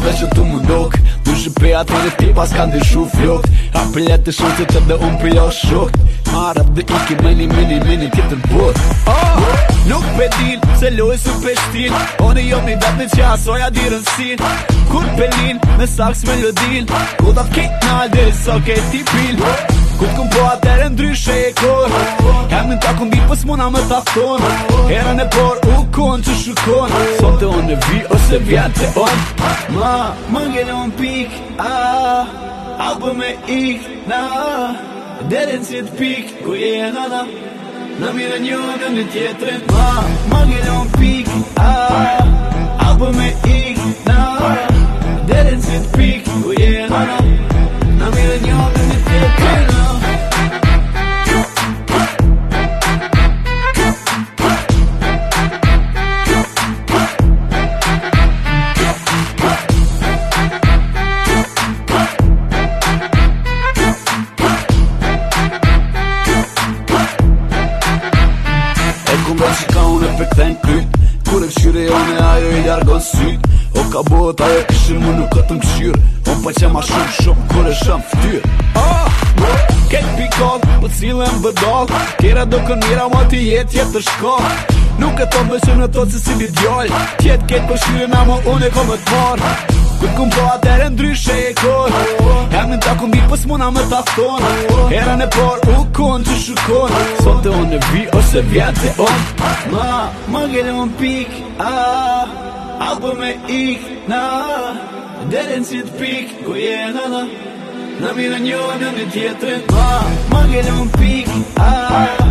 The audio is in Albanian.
veç që tu më ndok Du shqipej atëre ti pas kanë dishu flokt Apellet të shumë që dhe unë pilo shokt Marrë dhe iki meni tjetër bot Nuk pe din se loj su pe shtin Oni jom një vetë në që asoja dirën sin Kur pelin me saks melodin Ku da t'kejt nalë so kejt t'i pil Ku t'kum po atere ndryshe e kor Hem në ta kumbi pës muna më tafton Herën e por u kon që shukon Sot të onë vi ose vjen të on Ma ngele on pik Album e ik Derin si t'pik Ku je nana Në mire një në një tjetërin Ma ngele on pik Album e ik Derin si t'pik Ku je nana Në mire një në një tjetërin Që ka unë e për këthen kryt Kur e këshyre one ajo i largon syt O ka bot ajo këshyre mu nuk këtë më këshyre O pa që ma shumë kur e shëm ftyr Ketë pikon po cilën bëdol Kera do kën mira ma t'i jetë të shkon Nuk e tonë bëqë në tonë se si li djall Tjetë ketë po shyre na mo unë e kom e t'mar Kur kum po atere ndryshe e kor Hem në ta kumbi pës muna më tafton Herën e por u kon që shukon Sot të unë e vi ose vjen të on Ma ngele unë pik Album e ik Derin si t'pik Ku je nana Në mire një në një tjetërin Ma ngele unë pik